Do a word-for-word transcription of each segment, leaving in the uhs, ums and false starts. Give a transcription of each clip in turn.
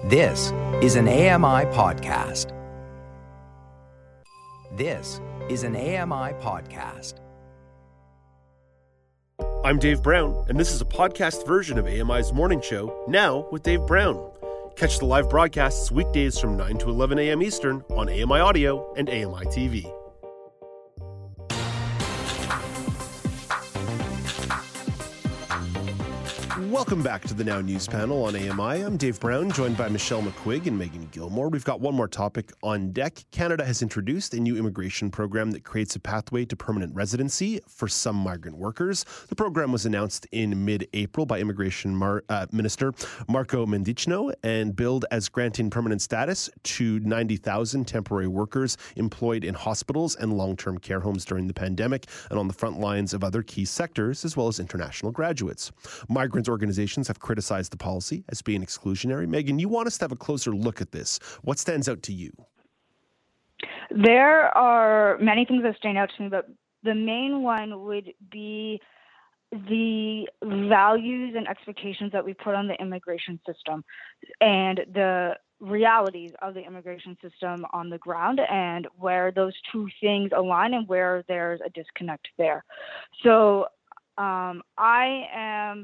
This is an A M I podcast. This is an A M I podcast. I'm Dave Brown, and this is a podcast version of A M I's Morning Show, Now with Dave Brown. Catch the live broadcasts weekdays from nine to eleven a.m. Eastern on A M I Audio and A M I T V. Welcome back to the Now News panel on A M I. I'm Dave Brown, joined by Michelle McQuigg and Megan Gilmore. We've got one more topic on deck. Canada has introduced a new immigration program that creates a pathway to permanent residency for some migrant workers. The program was announced in mid-April by Immigration Mar- uh, Minister Marco Mendicino and billed as granting permanent status to ninety thousand temporary workers employed in hospitals and long-term care homes during the pandemic and on the front lines of other key sectors, as well as international graduates. Migrant organizations have criticized the policy as being exclusionary. Megan, you want us to have a closer look at this. What stands out to you? There are many things that stand out to me, but the main one would be the values and expectations that we put on the immigration system and the realities of the immigration system on the ground and where those two things align and where there's a disconnect there. So um, I am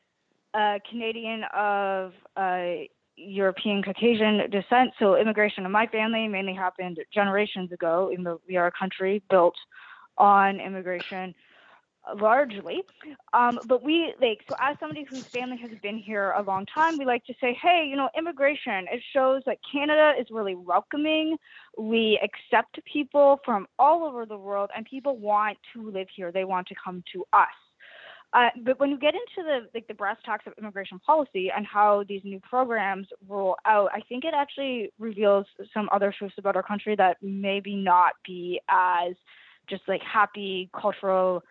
a Canadian of uh, European Caucasian descent, so immigration in my family mainly happened generations ago. Even though we are a country built on immigration largely, um, but we like so as somebody whose family has been here a long time, we like to say, hey, you know, immigration, it shows that Canada is really welcoming. We accept people from all over the world, and people want to live here. They want to come to us. Uh, but when you get into the like the brass tacks of immigration policy and how these new programs roll out, I think it actually reveals some other truths about our country that maybe not be as just like happy cultural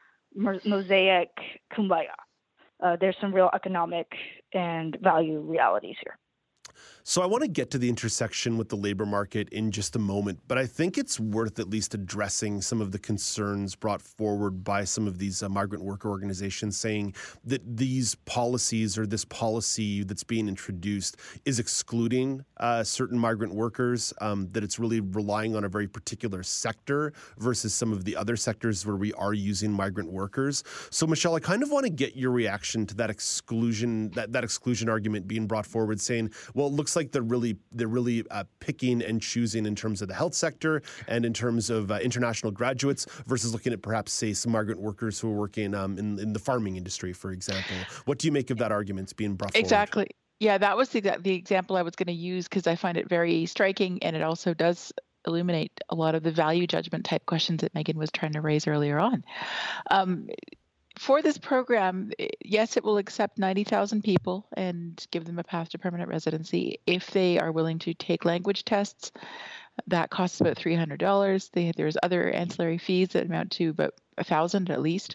mosaic kumbaya. Uh, there's some real economic and value realities here. So I want to get to the intersection with the labor market in just a moment, but I think it's worth at least addressing some of the concerns brought forward by some of these uh, migrant worker organizations saying that these policies or this policy that's being introduced is excluding uh, certain migrant workers, um, that it's really relying on a very particular sector versus some of the other sectors where we are using migrant workers. So Michelle, I kind of want to get your reaction to that exclusion, that, that exclusion argument being brought forward saying, well, it looks like they're really they're really uh, picking and choosing in terms of the health sector and in terms of uh, international graduates versus looking at perhaps, say, some migrant workers who are working um, in, in the farming industry, for example. What do you make of that argument being brought forward? Exactly. Yeah, that was the, the example I was going to use because I find it very striking, and it also does illuminate a lot of the value judgment type questions that Megan was trying to raise earlier on. Um, For this program, yes, it will accept ninety thousand people and give them a path to permanent residency if they are willing to take language tests. That costs about three hundred dollars. They, there's other ancillary fees that amount to about one thousand dollars at least.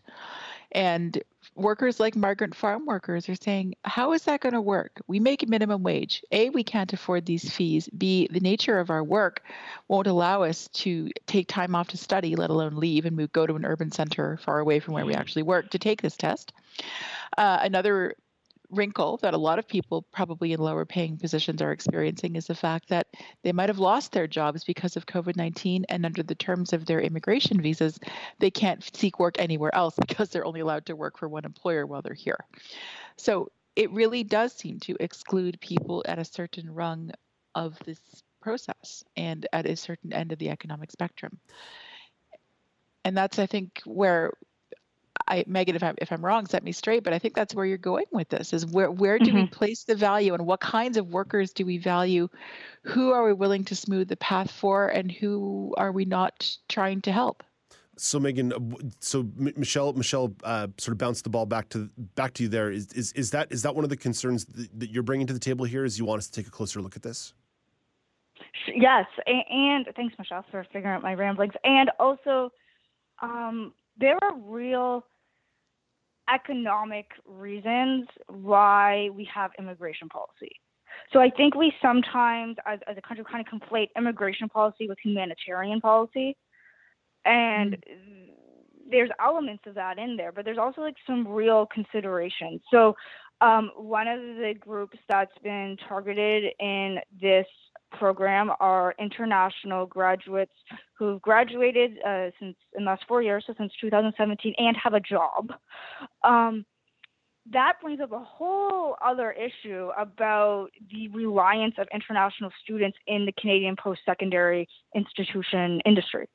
And workers like migrant farm workers are saying, how is that going to work? We make minimum wage. A, we can't afford these fees. B, the nature of our work won't allow us to take time off to study, let alone leave and move, go to an urban center far away from where we actually work to take this test. Uh, another wrinkle that a lot of people probably in lower paying positions are experiencing is the fact that they might have lost their jobs because of COVID nineteen, and under the terms of their immigration visas, they can't seek work anywhere else because they're only allowed to work for one employer while they're here. So it really does seem to exclude people at a certain rung of this process and at a certain end of the economic spectrum. And that's, I think, where I, Megan, if I'm if I'm wrong, set me straight. But I think that's where you're going with this: is where where do mm-hmm. we place the value, and what kinds of workers do we value? Who are we willing to smooth the path for, and who are we not trying to help? So Megan, so M- Michelle, Michelle, uh, sort of bounced the ball back to back to you. There is is is that is that one of the concerns that, that you're bringing to the table here? Is you want us to take a closer look at this? Yes, and, and thanks, Michelle, for figuring out my ramblings. And also, um, there are real economic reasons why we have immigration policy. So I think we sometimes, as, as a country, kind of conflate immigration policy with humanitarian policy. And mm. there's elements of that in there, but there's also like some real considerations. So Um, one of the groups that's been targeted in this program are international graduates who've graduated uh, since in the last four years, so since two thousand seventeen, and have a job. Um, that brings up a whole other issue about the reliance of international students in the Canadian post-secondary institution industry.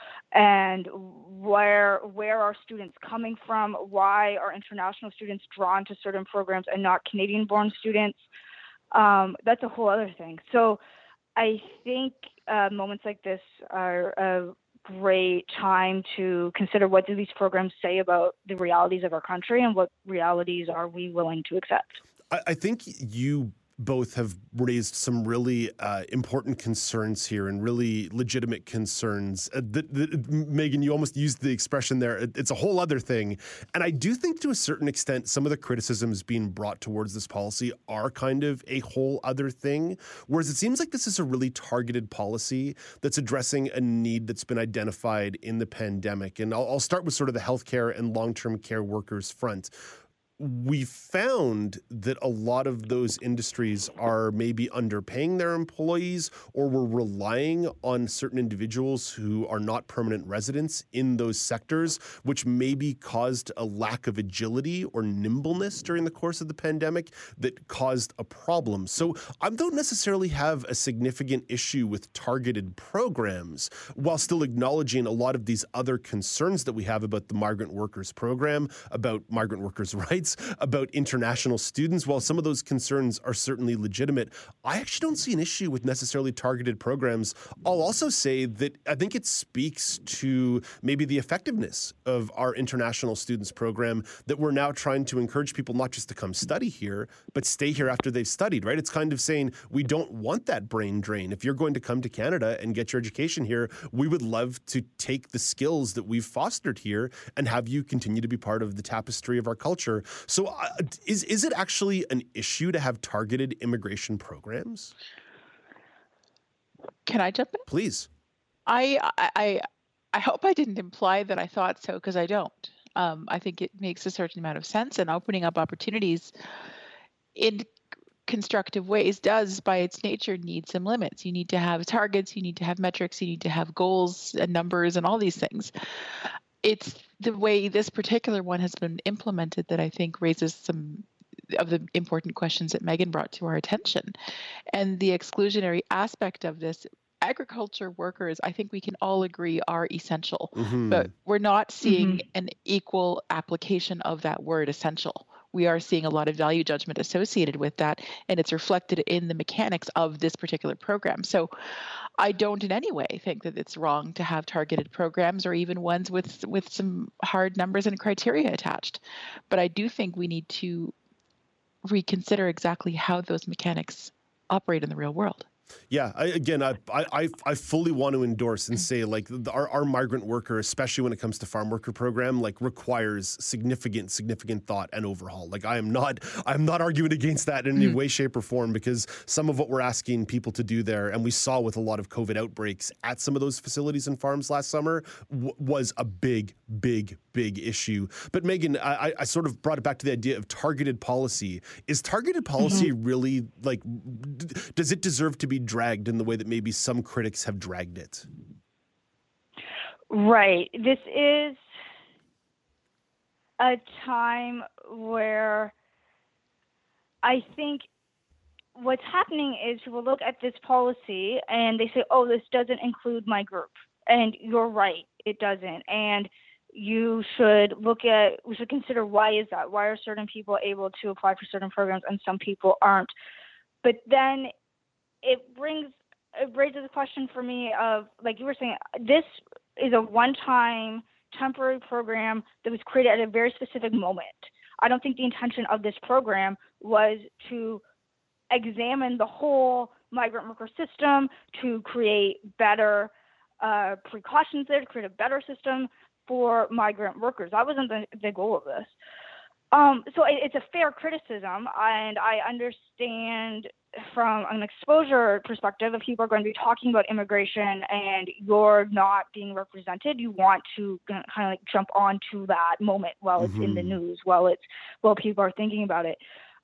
And where where are students coming from? Why are international students drawn to certain programs and not Canadian-born students? Um, that's a whole other thing. So I think uh, moments like this are a great time to consider what do these programs say about the realities of our country and what realities are we willing to accept. I, I think you both have raised some really uh, important concerns here and really legitimate concerns. Uh, the, the, Megan, you almost used the expression there. It, it's a whole other thing. And I do think to a certain extent, some of the criticisms being brought towards this policy are kind of a whole other thing. Whereas it seems like this is a really targeted policy that's addressing a need that's been identified in the pandemic. And I'll, I'll start with sort of the healthcare and long-term care workers front. We found that a lot of those industries are maybe underpaying their employees or were relying on certain individuals who are not permanent residents in those sectors, which maybe caused a lack of agility or nimbleness during the course of the pandemic that caused a problem. So I don't necessarily have a significant issue with targeted programs while still acknowledging a lot of these other concerns that we have about the migrant workers program, about migrant workers' rights, about international students. While some of those concerns are certainly legitimate, I actually don't see an issue with necessarily targeted programs. I'll also say that I think it speaks to maybe the effectiveness of our international students program that we're now trying to encourage people not just to come study here, but stay here after they've studied, right? It's kind of saying we don't want that brain drain. If you're going to come to Canada and get your education here, we would love to take the skills that we've fostered here and have you continue to be part of the tapestry of our culture. So uh, is is it actually an issue to have targeted immigration programs? Can I jump in? Please. I I I hope I didn't imply that I thought so, because I don't. Um, I think it makes a certain amount of sense, and opening up opportunities in constructive ways does, by its nature, need some limits. You need to have targets, you need to have metrics, you need to have goals and numbers and all these things. It's the way this particular one has been implemented that I think raises some of the important questions that Megan brought to our attention. And the exclusionary aspect of this, agriculture workers, I think we can all agree, are essential, mm-hmm. but we're not seeing mm-hmm. an equal application of that word essential. We are seeing a lot of value judgment associated with that, and it's reflected in the mechanics of this particular program. So I don't in any way think that it's wrong to have targeted programs or even ones with with some hard numbers and criteria attached. But I do think we need to reconsider exactly how those mechanics operate in the real world. Yeah, I, again, I, I I fully want to endorse and say, like, the, our, our migrant worker, especially when it comes to farm worker program, like, requires significant, significant thought and overhaul. Like, I am not, I'm not arguing against that in any mm-hmm. way, shape, or form, because some of what we're asking people to do there, and we saw with a lot of COVID outbreaks at some of those facilities and farms last summer, w- was a big, big, big issue. But Megan, I, I sort of brought it back to the idea of targeted policy. Is targeted policy mm-hmm. really, like, d- does it deserve to be dragged in the way that maybe some critics have dragged it? Right. This is a time where I think what's happening is people look at this policy and they say, oh, this doesn't include my group. And you're right, it doesn't. And you should look at, we should consider, why is that? Why are certain people able to apply for certain programs and some people aren't? But then it brings, it raises a question for me of, like you were saying, this is a one-time temporary program that was created at a very specific moment. I don't think the intention of this program was to examine the whole migrant worker system, to create better uh, precautions there, to create a better system for migrant workers. That wasn't the, the goal of this. Um, so it, it's a fair criticism, and I understand from an exposure perspective, if people are going to be talking about immigration and you're not being represented, you want to kind of like jump onto that moment while it's mm-hmm. in the news, while it's while people are thinking about it.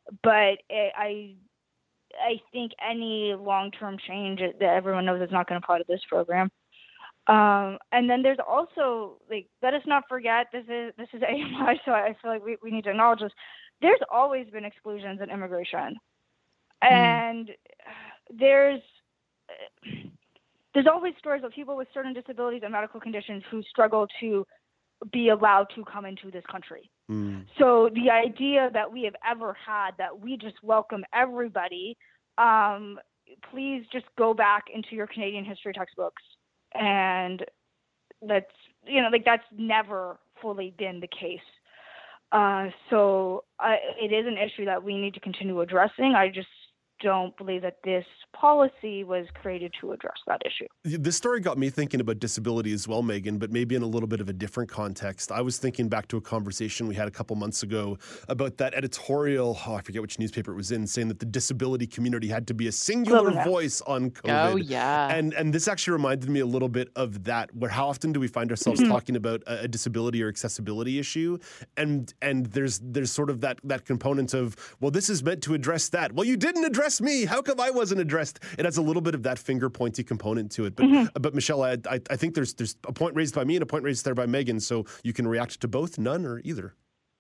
but it, I I think any long-term change that everyone knows is not going to apply to this program. Um, and then there's also, like, let us not forget, this is this is A M I, so I feel like we, we need to acknowledge this. There's always been exclusions in immigration. Mm. And there's there's always stories of people with certain disabilities and medical conditions who struggle to be allowed to come into this country. Mm. So the idea that we have ever had that we just welcome everybody, um, please just go back into your Canadian history textbooks. And that's, you know, like that's never fully been the case. Uh, so uh, it is an issue that we need to continue addressing. I just don't believe that this policy was created to address that issue. This story got me thinking about disability as well, Megan, but maybe in a little bit of a different context. I was thinking back to a conversation we had a couple months ago about that editorial, oh, I forget which newspaper it was in, saying that the disability community had to be a singular Global voice on COVID. Oh, yeah. And and this actually reminded me a little bit of that, where how often do we find ourselves mm-hmm. talking about a, a disability or accessibility issue? And and there's there's sort of that, that component of, well, this is meant to address that. Well, you didn't address me. How come I wasn't addressed? It has a little bit of that finger pointy component to it. But mm-hmm. but Michelle, I, I I think there's there's a point raised by me and a point raised there by Megan, so you can react to both, none, or either.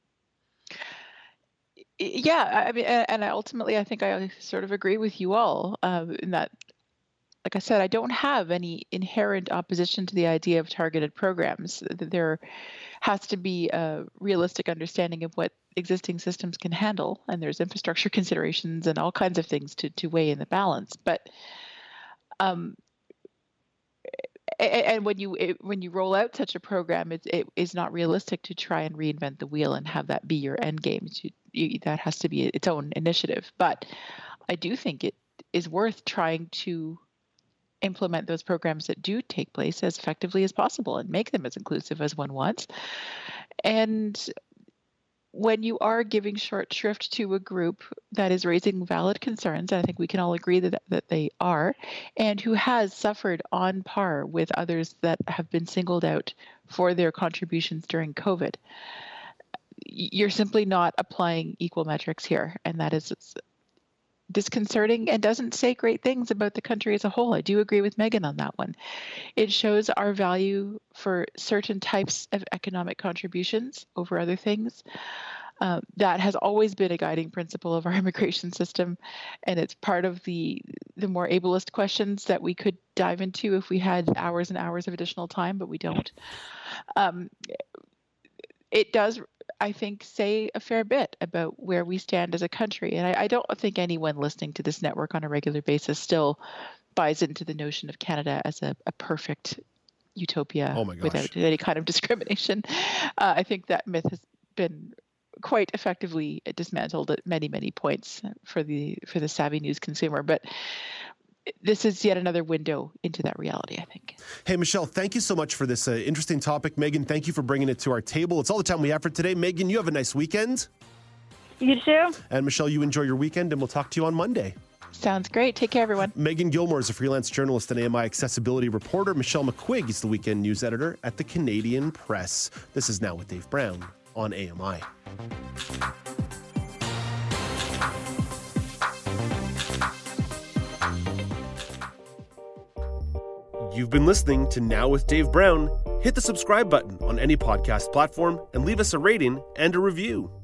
Yeah, I mean, and I ultimately I think I sort of agree with you all uh, in that, like I said, I don't have any inherent opposition to the idea of targeted programs. There has to be a realistic understanding of what existing systems can handle, and there's infrastructure considerations and all kinds of things to, to weigh in the balance. But um, and when you it, when you roll out such a program, it, it is not realistic to try and reinvent the wheel and have that be your end game. You, you, that has to be its own initiative. But I do think it is worth trying to implement those programs that do take place as effectively as possible and make them as inclusive as one wants. And when you are giving short shrift to a group that is raising valid concerns, and I think we can all agree that, that they are, and who has suffered on par with others that have been singled out for their contributions during COVID, you're simply not applying equal metrics here. And that is disconcerting and doesn't say great things about the country as a whole. I do agree with Megan on that one. It shows our value for certain types of economic contributions over other things. Uh, that has always been a guiding principle of our immigration system, and it's part of the the more ableist questions that we could dive into if we had hours and hours of additional time, but we don't. Um, it does, I think, say a fair bit about where we stand as a country. And I, I don't think anyone listening to this network on a regular basis still buys into the notion of Canada as a, a perfect utopia oh my gosh. without any kind of discrimination. Uh, I think that myth has been quite effectively dismantled at many, many points for the for the savvy news consumer. But this is yet another window into that reality, I think. Hey, Michelle, thank you so much for this uh, interesting topic. Megan, thank you for bringing it to our table. It's all the time we have for today. Megan, you have a nice weekend. You too. And Michelle, you enjoy your weekend, and we'll talk to you on Monday. Sounds great. Take care, everyone. Megan Gilmore is a freelance journalist and A M I accessibility reporter. Michelle McQuigg is the weekend news editor at the Canadian Press. This is Now with Dave Brown on A M I. You've been listening to Now with Dave Brown. Hit the subscribe button on any podcast platform and leave us a rating and a review.